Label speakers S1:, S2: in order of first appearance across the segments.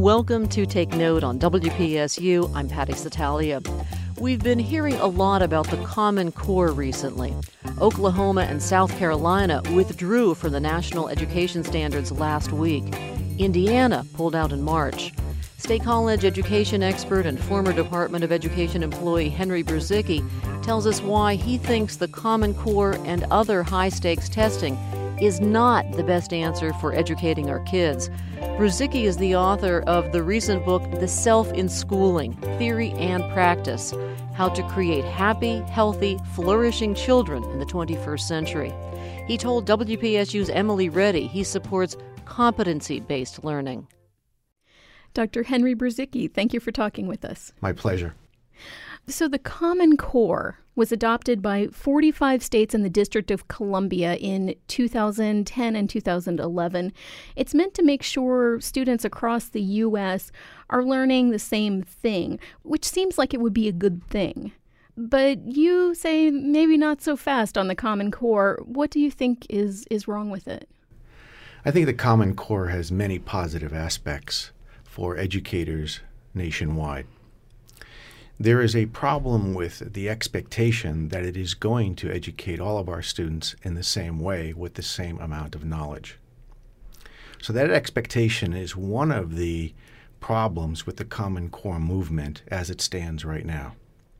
S1: Welcome to Take Note on WPSU. I'm Patty Satalia. We've been hearing a lot about the Common Core recently. Oklahoma and South Carolina withdrew from the national education standards last week. Indiana pulled out in March. State College education expert and former Department of Education employee Henry Brzezinski tells us why he thinks the Common Core and other high-stakes testing is not the best answer for educating our kids. Brzezinski is the author of the recent book, The Self in Schooling, Theory and Practice, How to Create Happy, Healthy, Flourishing Children in the 21st Century. He told WPSU's Emily Reddy he supports competency-based learning.
S2: Dr. Henry Brzezinski, thank you for talking with us.
S3: My pleasure.
S2: So the Common Core was adopted by 45 states in the District of Columbia in 2010 and 2011. It's meant to make sure students across the U.S. are learning the same thing, which seems like it would be a good thing. But you say maybe not so fast on the Common Core. What do you think is wrong with it?
S3: I think the Common Core has many positive aspects for educators nationwide. There is a problem with the expectation that it is going to educate all of our students in the same way with the same amount of knowledge. So that expectation is one of the problems with the Common Core movement as it stands right now.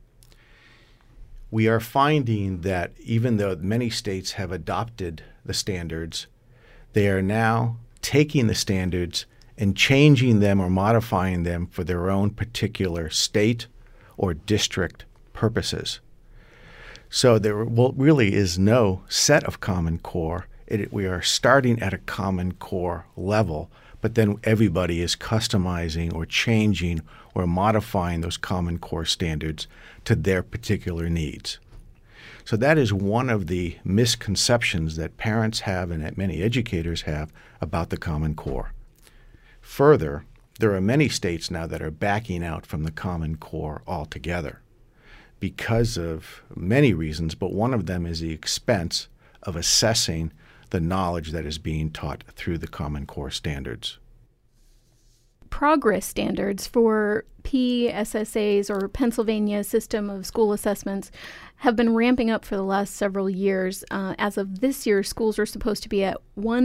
S3: We are finding that even though many states have adopted the standards, they are now taking the standards and changing them or modifying them for their own particular state or district purposes. So there really is no set of Common Core. We are starting at a Common Core level, but then everybody is customizing or changing or modifying those Common Core standards to their particular needs. So that is one of the misconceptions that parents have and that many educators have about the Common Core. Further, there are many states now that are backing out from the Common Core altogether because of many reasons, but one of them is the expense of assessing the knowledge that is being taught through the Common Core standards.
S2: Progress standards for PSSAs, or Pennsylvania System of School Assessments, have been ramping up for the last several years. As of this year, schools are supposed to be at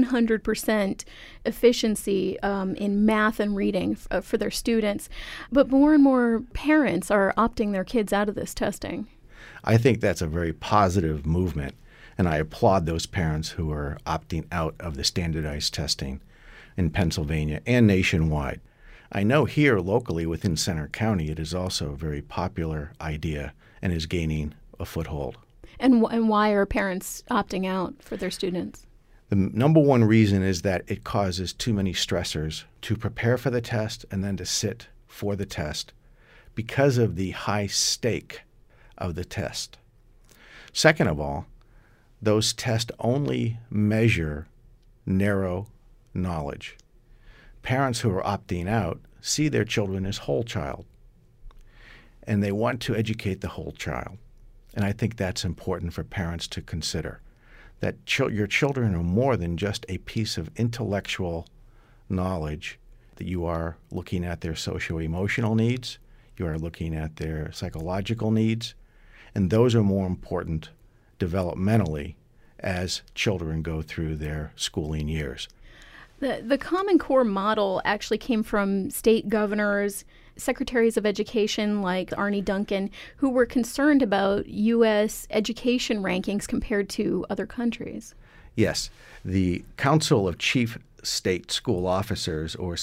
S2: 100% efficiency in math and reading for their students. But more and more parents are opting their kids out of this testing.
S3: I think that's a very positive movement, and I applaud those parents who are opting out of the standardized testing in Pennsylvania and nationwide. I know here locally within Centre County it is also a very popular idea and is gaining a foothold.
S2: And why are parents opting out for their students?
S3: The number one reason is that it causes too many stressors to prepare for the test and then to sit for the test because of the high stake of the test. Second of all, those tests only measure narrow knowledge. Parents who are opting out see their children as whole child, and they want to educate the whole child. And I think that's important for parents to consider, that your children are more than just a piece of intellectual knowledge, that you are looking at their socio-emotional needs, you are looking at their psychological needs, and those are more important developmentally as children go through their schooling years.
S2: The Common Core model actually came from state governors, secretaries of education like Arne Duncan, who were concerned about U.S. education rankings compared to other countries.
S3: Yes. The Council of Chief State School Officers, or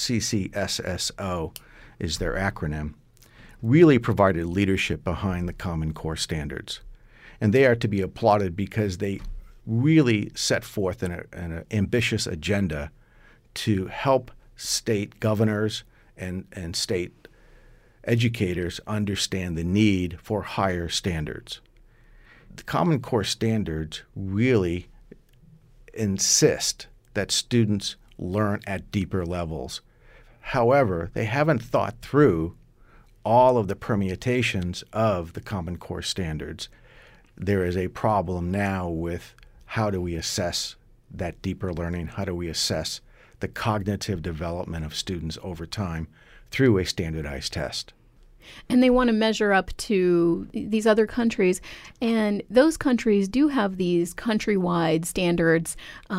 S3: CCSSO is their acronym, really provided leadership behind the Common Core standards. And they are to be applauded because they really set forth an ambitious agenda to help state governors and state educators understand the need for higher standards. The Common Core standards really insist that students learn at deeper levels. However, they haven't thought through all of the permutations of the Common Core standards. There is a problem now with how do we assess that deeper learning? How do we assess the cognitive development of students over time through a standardized test.
S2: And they want to measure up to these other countries. And those countries do have these countrywide standards,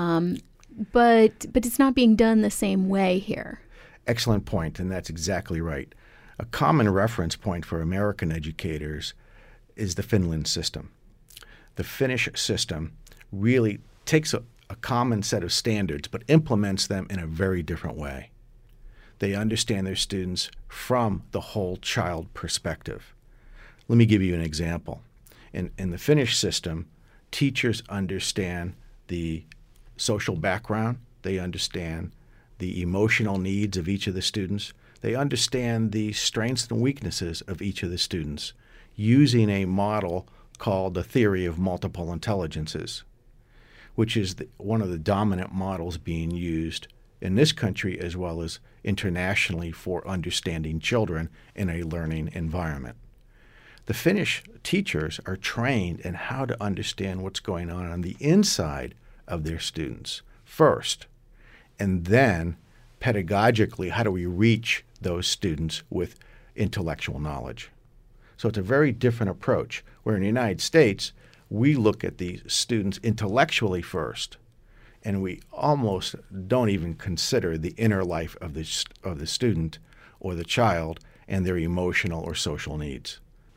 S2: but it's not being done the same way here.
S3: Excellent point, and that's exactly right. A common reference point for American educators is the Finland system. The Finnish system really takes a common set of standards but implements them in a very different way. They understand their students from the whole child perspective. Let me give you an example. In the Finnish system, teachers understand the social background. They understand the emotional needs of each of the students. They understand the strengths and weaknesses of each of the students using a model called the theory of multiple intelligences, which is one of the dominant models being used in this country as well as internationally for understanding children in a learning environment. The Finnish teachers are trained in how to understand what's going on the inside of their students first, and then pedagogically, how do we reach those students with intellectual knowledge? So it's a very different approach, where in the United States, we look at the students intellectually first, and we almost don't even consider the inner life of the student or the child and their emotional or social needs.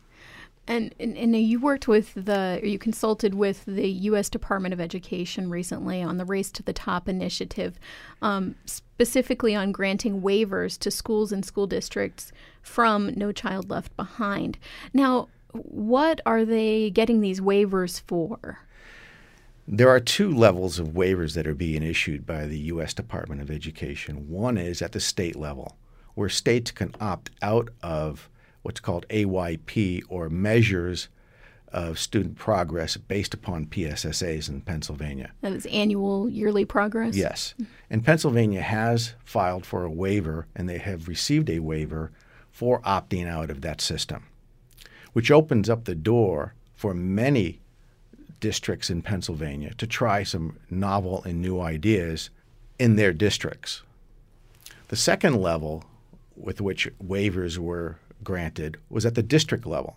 S2: And you you consulted with the U.S. Department of Education recently on the Race to the Top initiative, specifically on granting waivers to schools and school districts from No Child Left Behind. Now, what are they getting these waivers for?
S3: There are two levels of waivers that are being issued by the U.S. Department of Education. One is at the state level, where states can opt out of what's called AYP, or measures of student progress based upon PSSAs in Pennsylvania.
S2: That is annual, yearly progress?
S3: Yes. And Pennsylvania has filed for a waiver, and they have received a waiver for opting out of that system, which opens up the door for many districts in Pennsylvania to try some novel and new ideas in their districts. The second level with which waivers were granted was at the district level.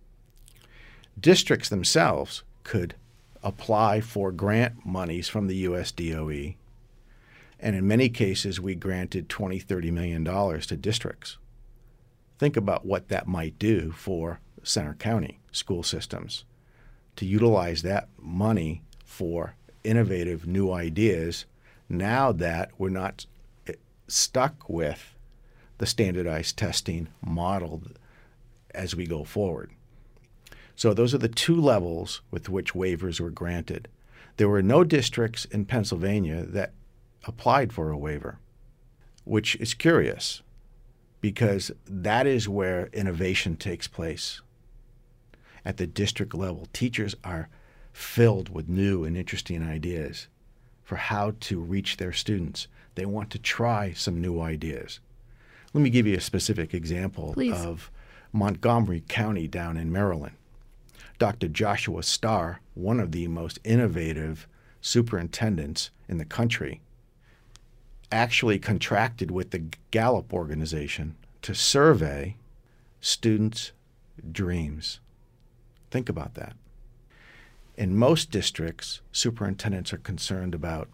S3: Districts themselves could apply for grant monies from the US DOE, and in many cases we granted $20, $30 million to districts. Think about what that might do for Centre County school systems to utilize that money for innovative new ideas now that we're not stuck with the standardized testing model as we go forward. So those are the two levels with which waivers were granted. There were no districts in Pennsylvania that applied for a waiver, which is curious because that is where innovation takes place. At the district level, teachers are filled with new and interesting ideas for how to reach their students. They want to try some new ideas. Let me give you a specific example of Montgomery County down in Maryland. Dr. Joshua Starr, one of the most innovative superintendents in the country, actually contracted with the Gallup organization to survey students' dreams. Think about that. In most districts, superintendents are concerned about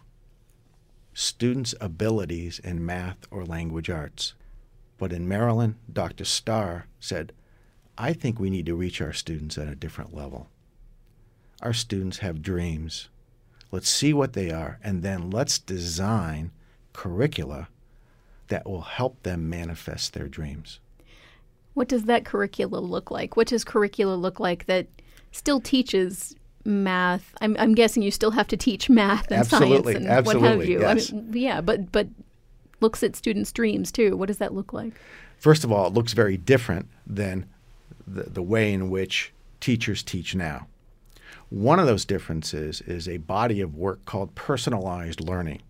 S3: students' abilities in math or language arts. But in Maryland, Dr. Starr said, I think we need to reach our students at a different level. Our students have dreams. Let's see what they are, and then let's design curricula that will help them manifest their dreams.
S2: What does that curricula look like? What does curricula look like that still teaches math? I'm guessing you still have to teach math and science and what have you.
S3: Yes.
S2: I mean, yeah, but looks at students' dreams too. What does that look like?
S3: First of all, it looks very different than the way in which teachers teach now. One of those differences is a body of work called personalized learning.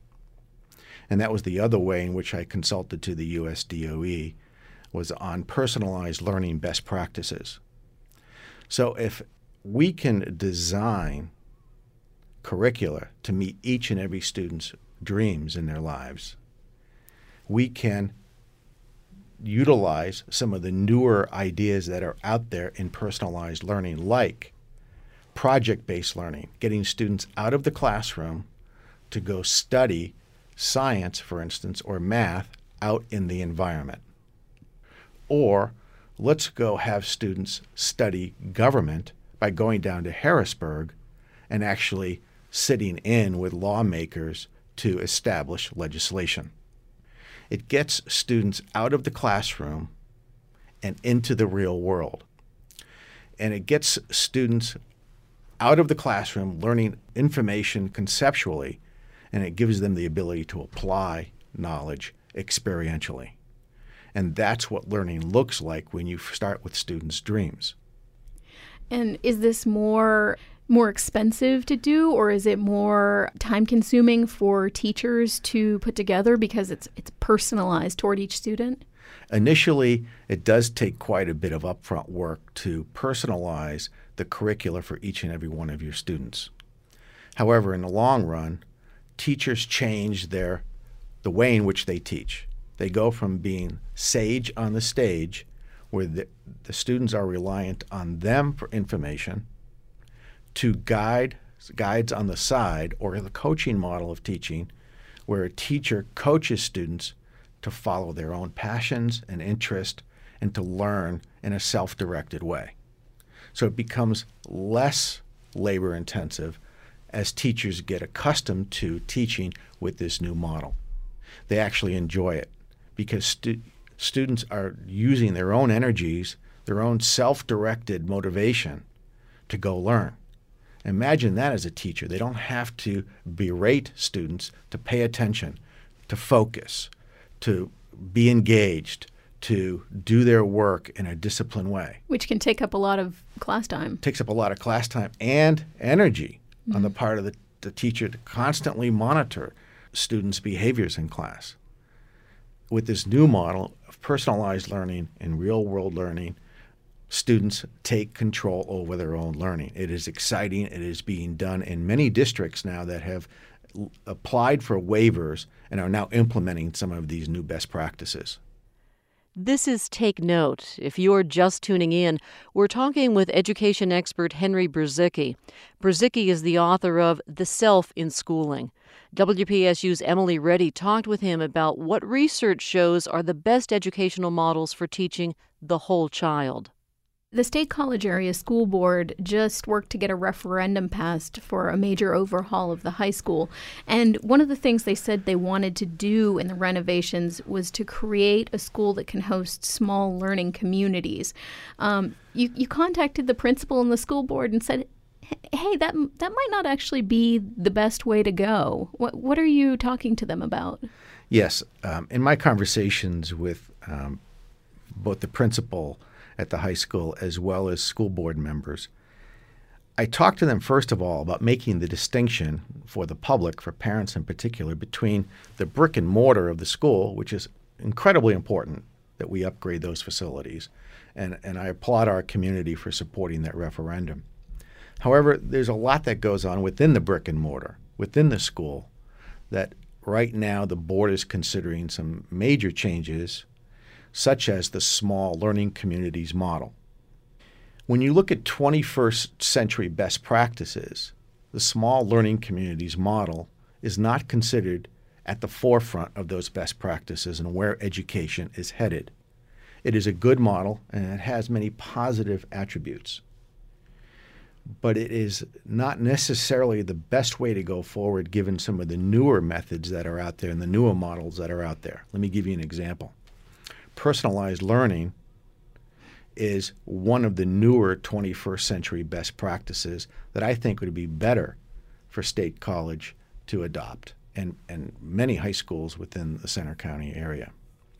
S3: And that was the other way in which I consulted to the US DOE, was on personalized learning best practices. So if we can design curricula to meet each and every student's dreams in their lives, we can utilize some of the newer ideas that are out there in personalized learning, like project-based learning, getting students out of the classroom to go study science, for instance, or math out in the environment. Or let's go have students study government by going down to Harrisburg and actually sitting in with lawmakers to establish legislation. It gets students out of the classroom and into the real world. And it gets students out of the classroom learning information conceptually, and it gives them the ability to apply knowledge experientially. And that's what learning looks like when you start with students' dreams.
S2: And is this more expensive to do, or is it more time-consuming for teachers to put together because it's personalized toward each student?
S3: Initially, it does take quite a bit of upfront work to personalize the curricula for each and every one of your students. However, in the long run, teachers change the way in which they teach. They go from being sage on the stage, where the students are reliant on them for information, to guides on the side, or the coaching model of teaching, where a teacher coaches students to follow their own passions and interest and to learn in a self-directed way. So it becomes less labor-intensive as teachers get accustomed to teaching with this new model. They actually enjoy it because students are using their own energies, their own self-directed motivation to go learn. Imagine that as a teacher. They don't have to berate students to pay attention, to focus, to be engaged, to do their work in a disciplined way.
S2: Which can take up a lot of class time.
S3: Takes up a lot of class time and energy on the part of the teacher to constantly monitor students' behaviors in class. With this new model of personalized learning and real-world learning, students take control over their own learning. It is exciting. It is being done in many districts now that have applied for waivers and are now implementing some of these new best practices.
S1: This is Take Note. If you're just tuning in, we're talking with education expert Henry Brzezicki. Brzezicki is the author of The Self in Schooling. WPSU's Emily Reddy talked with him about what research shows are the best educational models for teaching the whole child.
S2: The State College Area School Board just worked to get a referendum passed for a major overhaul of the high school. And one of the things they said they wanted to do in the renovations was to create a school that can host small learning communities. You contacted the principal and the school board and said, hey, that might not actually be the best way to go. What are you talking to them about?
S3: Yes. In my conversations with both the principal at the high school as well as school board members, I talked to them first of all about making the distinction for the public, for parents in particular, between the brick and mortar of the school, which is incredibly important that we upgrade those facilities, and I applaud our community for supporting that referendum. However, there's a lot that goes on within the brick and mortar, within the school, that right now the board is considering some major changes, such as the small learning communities model. When you look at 21st century best practices, the small learning communities model is not considered at the forefront of those best practices and where education is headed. It is a good model and it has many positive attributes, but it is not necessarily the best way to go forward given some of the newer methods that are out there and the newer models that are out there. Let me give you an example. Personalized learning is one of the newer 21st century best practices that I think would be better for State College to adopt and many high schools within the Center County area.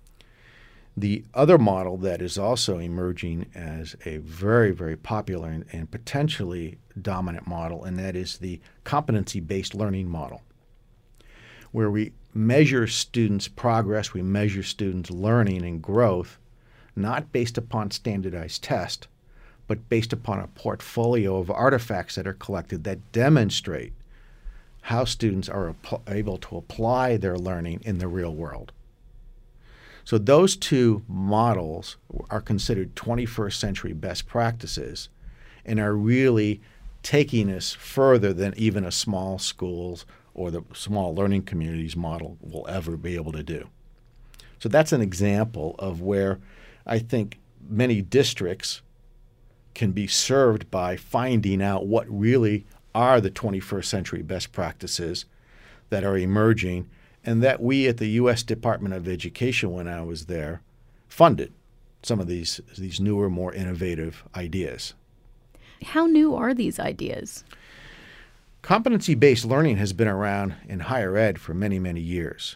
S3: The other model that is also emerging as a very, very popular and potentially dominant model, and that is the competency-based learning model, where we measure students' progress, we measure students' learning and growth, not based upon standardized tests, but based upon a portfolio of artifacts that are collected that demonstrate how students are able to apply their learning in the real world. So those two models are considered 21st century best practices and are really taking us further than even a small schools or the small learning communities model will ever be able to do. So that's an example of where I think many districts can be served by finding out what really are the 21st century best practices that are emerging, and that we at the U.S. Department of Education, when I was there, funded some of these newer, more innovative ideas.
S2: How new are these ideas?
S3: Competency-based learning has been around in higher ed for many, many years.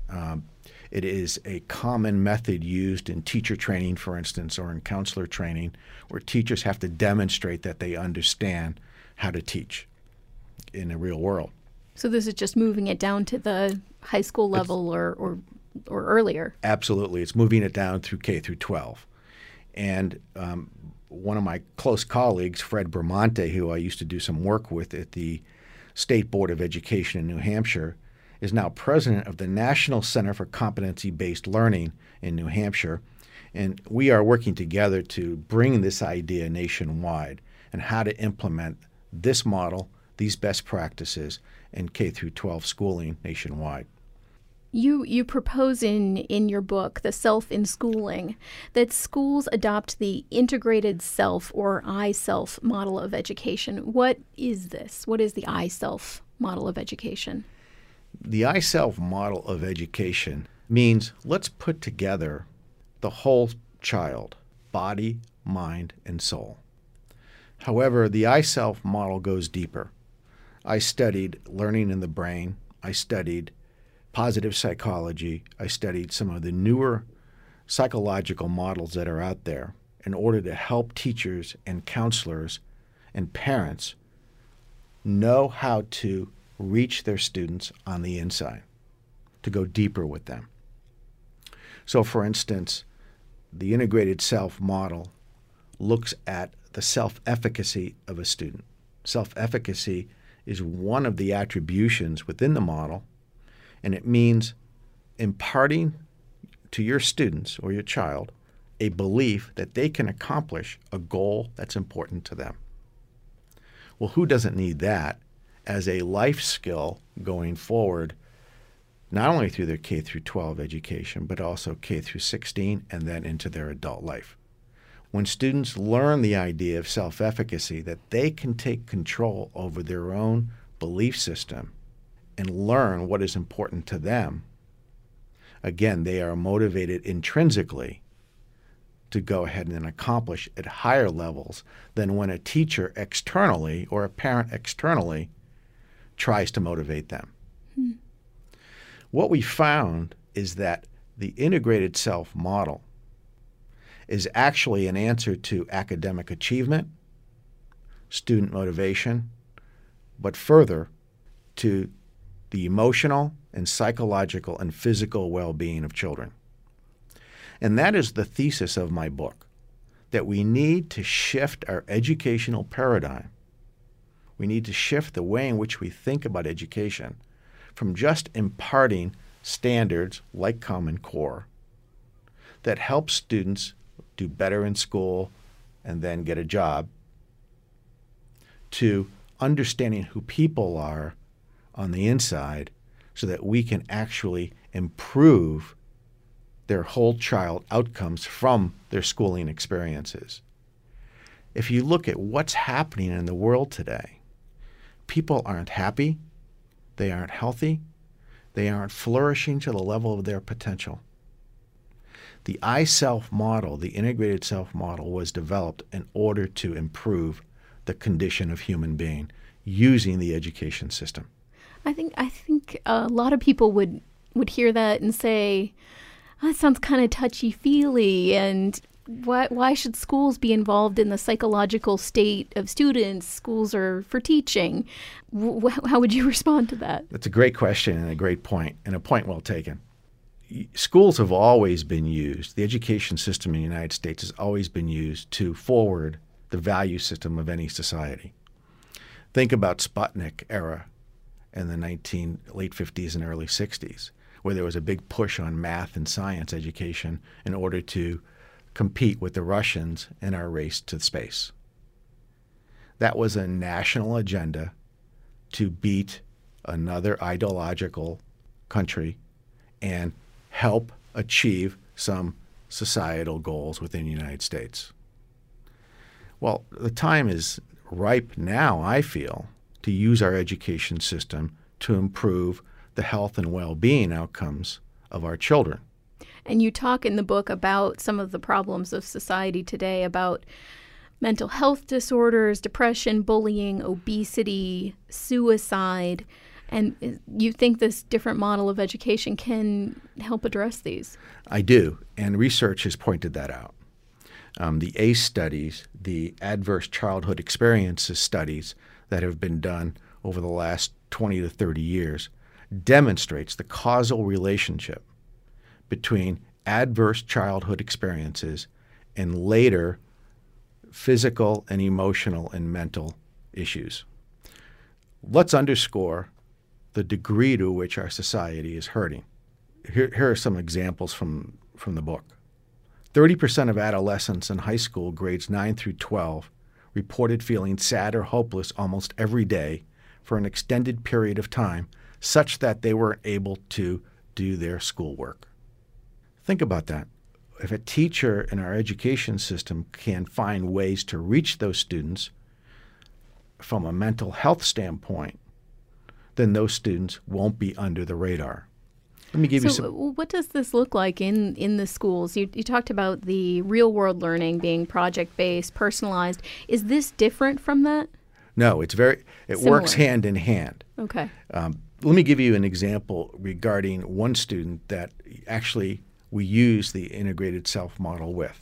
S3: It is a common method used in teacher training, for instance, or in counselor training, where teachers have to demonstrate that they understand how to teach in the real world.
S2: So this is just moving it down to the high school level or earlier?
S3: Absolutely. It's moving it down through K through 12. And one of my close colleagues, Fred Bramante, who I used to do some work with at the State Board of Education in New Hampshire, is now president of the National Center for Competency-Based Learning in New Hampshire. And we are working together to bring this idea nationwide and how to implement this model, these best practices, in K through 12 schooling nationwide.
S2: You propose in your book, The Self in Schooling, that schools adopt the integrated self or I-self model of education. What is this? What is the I-self model of education?
S3: The I-self model of education means let's put together the whole child, body, mind, and soul. However, the I-self model goes deeper. I studied learning in the brain. I studied positive psychology. I studied some of the newer psychological models that are out there in order to help teachers and counselors and parents know how to reach their students on the inside, to go deeper with them. So, for instance, the integrated self model looks at the self-efficacy of a student. Self-efficacy is one of the attributions within the model, and it means imparting to your students or your child a belief that they can accomplish a goal that's important to them. Well, who doesn't need that as a life skill going forward, not only through their K through 12 education, but also K through 16 and then into their adult life? When students learn the idea of self-efficacy, that they can take control over their own belief system and learn what is important to them, again, they are motivated intrinsically to go ahead and accomplish at higher levels than when a teacher externally or a parent externally tries to motivate them. What we found is that the integrated self model is actually an answer to academic achievement, student motivation, but further to the emotional and psychological and physical well-being of children. And that is the thesis of my book, that we need to shift our educational paradigm. We need to shift the way in which we think about education from just imparting standards like Common Core that help students do better in school and then get a job, to understanding who people are on the inside so that we can actually improve their whole child outcomes from their schooling experiences. If you look at what's happening in the world today, people aren't happy, they aren't healthy, they aren't flourishing to the level of their potential. The I-self model, the integrated self model, was developed in order to improve the condition of human being using the education system.
S2: I think a lot of people would hear that and say, oh, that sounds kind of touchy-feely, and why should schools be involved in the psychological state of students? Schools are for teaching. How would you respond to that?
S3: That's a great question and a great point, and a point well taken. Schools have always been used, the education system in the United States has always been used to forward the value system of any society. Think about Sputnik era in the late 50s and early 60s, where there was a big push on math and science education in order to compete with the Russians in our race to space. That was a national agenda to beat another ideological country and help achieve some societal goals within the United States. Well, the time is ripe now, I feel, to use our education system to improve the health and well-being outcomes of our children.
S2: And you talk in the book about some of the problems of society today, about mental health disorders, depression, bullying, obesity, suicide. And you think this different model of education can help address these? I
S3: do, and research has pointed that out. The ACE studies, the Adverse Childhood Experiences studies that have been done over the last 20 to 30 years, demonstrates the causal relationship between adverse childhood experiences and later physical and emotional and mental issues. Let's underscore the degree to which our society is hurting. Here are some examples from the book. 30% of adolescents in high school, grades 9 through 12, reported feeling sad or hopeless almost every day for an extended period of time, such that they weren't able to do their schoolwork. Think about that. If a teacher in our education system can find ways to reach those students from a mental health standpoint, then those students won't be under the radar. Let me give you some.
S2: What does this look like in the schools? You talked about the real-world learning being project-based, personalized. Is this different from that?
S3: No, it works hand in hand.
S2: Okay.
S3: Let me give you an example regarding one student that actually we use the integrated self model with.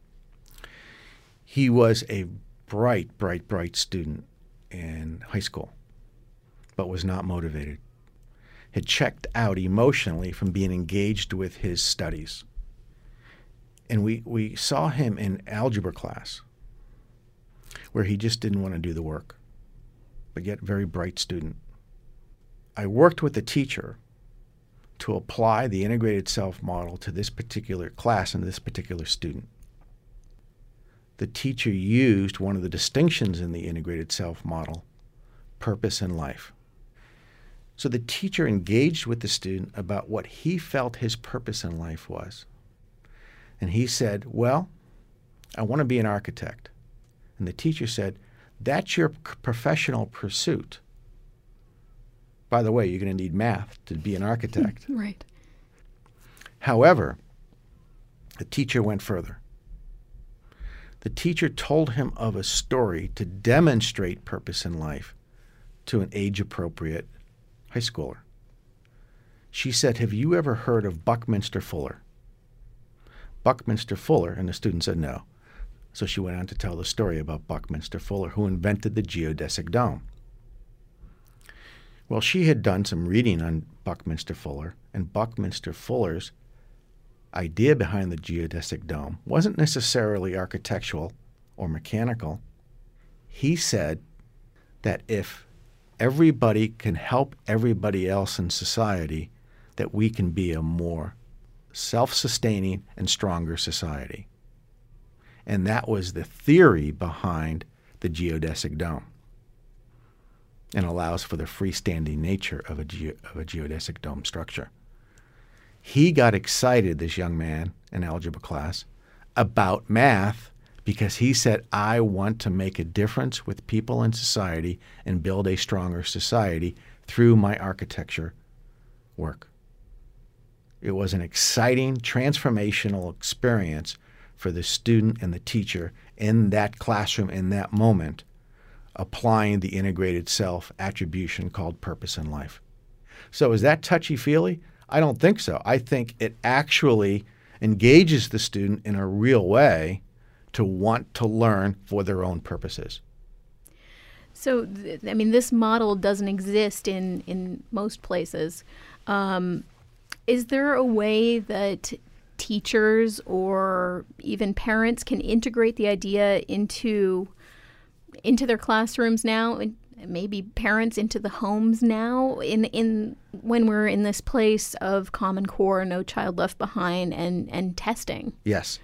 S3: He was a bright student in high school, but was not motivated. Had checked out emotionally from being engaged with his studies. And we saw him in algebra class where he just didn't want to do the work, but yet very bright student. I worked with the teacher to apply the integrated self model to this particular class and this particular student. The teacher used one of the distinctions in the integrated self model, purpose in life. So the teacher engaged with the student about what he felt his purpose in life was. And he said, well, I want to be an architect. And the teacher said, that's your professional pursuit. By the way, you're going to need math to be an architect.
S2: Right.
S3: However, the teacher went further. The teacher told him of a story to demonstrate purpose in life to an age-appropriate high schooler. She said, have you ever heard of Buckminster Fuller? Buckminster Fuller, and the student said no. So she went on to tell the story about Buckminster Fuller, who invented the geodesic dome. Well, she had done some reading on Buckminster Fuller, and Buckminster Fuller's idea behind the geodesic dome wasn't necessarily architectural or mechanical. He said that if everybody can help everybody else in society, that we can be a more self-sustaining and stronger society. And that was the theory behind the geodesic dome, and allows for the freestanding nature of a geodesic dome structure. He got excited, this young man in algebra class, about math because he said, I want to make a difference with people in society and build a stronger society through my architecture work. It was an exciting, transformational experience for the student and the teacher in that classroom in that moment, applying the integrated self attribution called purpose in life. So is that touchy-feely? I don't think so. I think it actually engages the student in a real way to want to learn for their own purposes.
S2: So, this model doesn't exist in most places. Is there a way that teachers or even parents can integrate the idea into their classrooms now? maybe parents into the homes now in when we're in this place of Common Core, No Child Left Behind, and testing?
S3: Yes.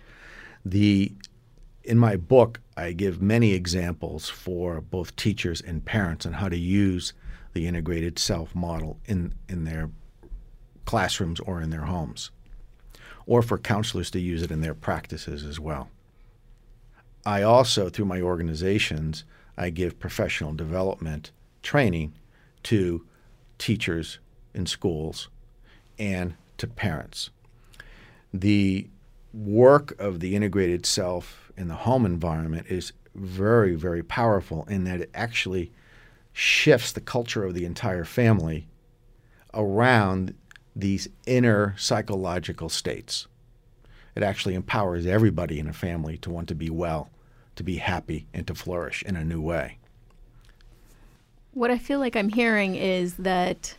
S3: In my book, I give many examples for both teachers and parents on how to use the integrated self model in their classrooms or in their homes, or for counselors to use it in their practices as well. I also, through my organizations, I give professional development training to teachers in schools and to parents. The work of the integrated self in the home environment is very, very powerful in that it actually shifts the culture of the entire family around these inner psychological states. It actually empowers everybody in a family to want to be well, to be happy, and to flourish in a new way.
S2: What I feel like I'm hearing is that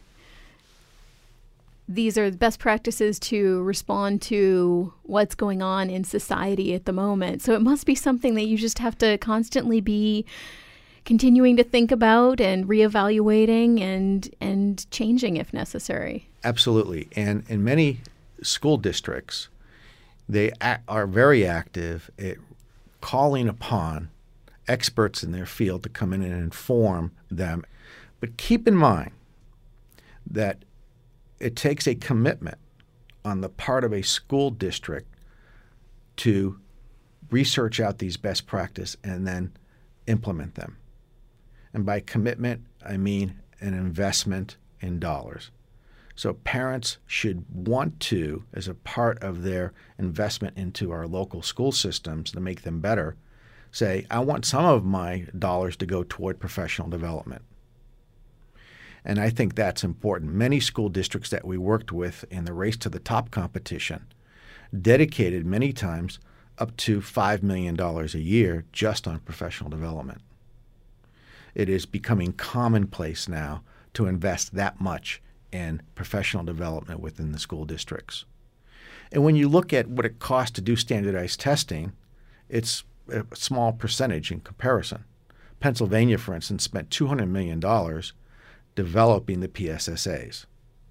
S2: these are the best practices to respond to what's going on in society at the moment. So it must be something that you just have to constantly be continuing to think about and reevaluating and changing if necessary.
S3: Absolutely. And in many school districts, they are very active at calling upon experts in their field to come in and inform them. But keep in mind that it takes a commitment on the part of a school district to research out these best practices and then implement them. And by commitment, I mean an investment in dollars. So parents should want to, as a part of their investment into our local school systems to make them better, say, I want some of my dollars to go toward professional development. And I think that's important. Many school districts that we worked with in the Race to the Top competition dedicated many times up to $5 million a year just on professional development. It is becoming commonplace now to invest that much in professional development within the school districts. And when you look at what it costs to do standardized testing, it's a small percentage in comparison. Pennsylvania, for instance, spent $200 million developing the PSSAs.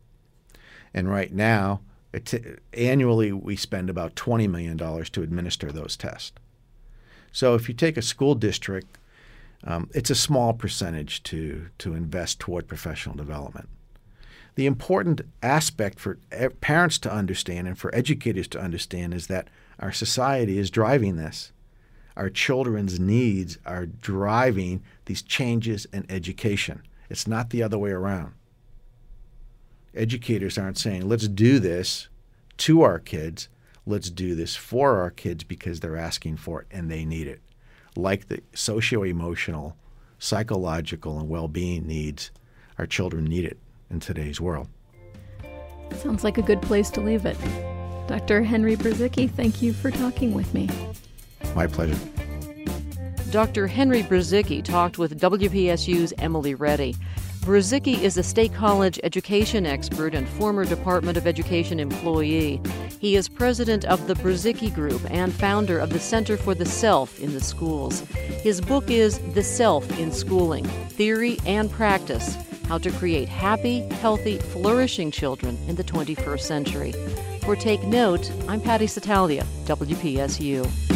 S3: And right now, annually, we spend about $20 million to administer those tests. So if you take a school district, it's a small percentage to invest toward professional development. The important aspect for parents to understand and for educators to understand is that our society is driving this. Our children's needs are driving these changes in education. It's not the other way around. Educators aren't saying, let's do this to our kids. Let's do this for our kids because they're asking for it and they need it. Like the socio-emotional, psychological, and well-being needs, our children need it in today's world.
S2: Sounds like a good place to leave it. Dr. Henry Brzezicki, thank you for talking with me.
S3: My pleasure.
S1: Dr. Henry Brzezicki talked with WPSU's Emily Reddy. Brzezicki is a State College education expert and former Department of Education employee. He is president of the Brzezicki Group and founder of the Center for the Self in the Schools. His book is The Self in Schooling, Theory and Practice, How to Create Happy, Healthy, Flourishing Children in the 21st Century. For Take Note, I'm Patty Satalia, WPSU.